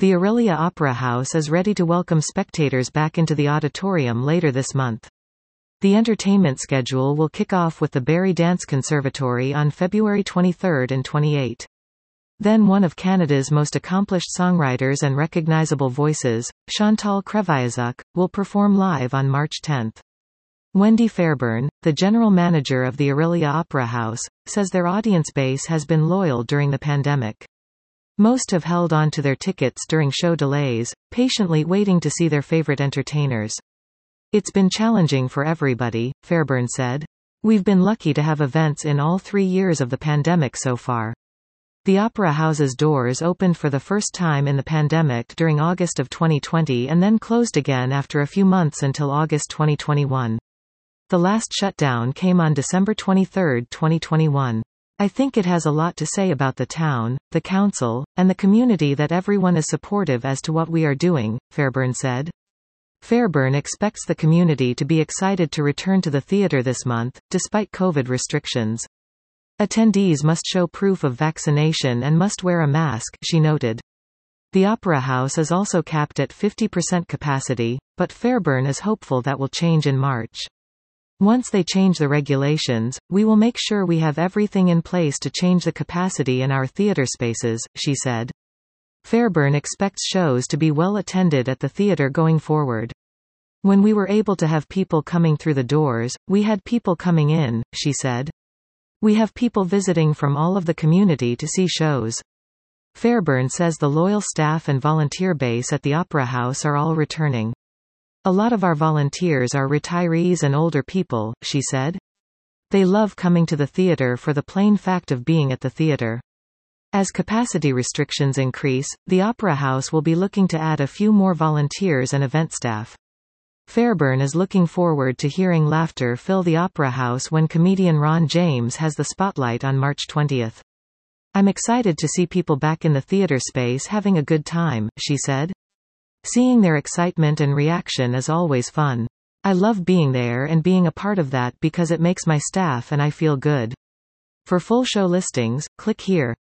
The Aurelia Opera House is ready to welcome spectators back into the auditorium later this month. The entertainment schedule will kick off with the Barrie Dance Conservatory on February 23 and 28. Then one of Canada's most accomplished songwriters and recognizable voices, Chantal Kreviazuk, will perform live on March 10. Wendy Fairburn, the general manager of the Aurelia Opera House, says their audience base has been loyal during the pandemic. Most have held on to their tickets during show delays, patiently waiting to see their favorite entertainers. It's been challenging for everybody, Fairburn said. We've been lucky to have events in all 3 years of the pandemic so far. The Opera House's doors opened for the first time in the pandemic during August of 2020 and then closed again after a few months until August 2021. The last shutdown came on December 23, 2021. I think it has a lot to say about the town, the council, and the community that everyone is supportive as to what we are doing, Fairburn said. Fairburn expects the community to be excited to return to the theatre this month, despite COVID restrictions. Attendees must show proof of vaccination and must wear a mask, she noted. The Opera House is also capped at 50% capacity, but Fairburn is hopeful that will change in March. Once they change the regulations, we will make sure we have everything in place to change the capacity in our theatre spaces, she said. Fairburn expects shows to be well attended at the theatre going forward. When we were able to have people coming through the doors, we had people coming in, she said. We have people visiting from all of the community to see shows. Fairburn says the loyal staff and volunteer base at the Opera House are all returning. A lot of our volunteers are retirees and older people, she said. They love coming to the theatre for the plain fact of being at the theatre. As capacity restrictions increase, the Opera House will be looking to add a few more volunteers and event staff. Fairburn is looking forward to hearing laughter fill the Opera House when comedian Ron James has the spotlight on March 20. I'm excited to see people back in the theatre space having a good time, she said. Seeing their excitement and reaction is always fun. I love being there and being a part of that because it makes my staff and I feel good. For full show listings, click here.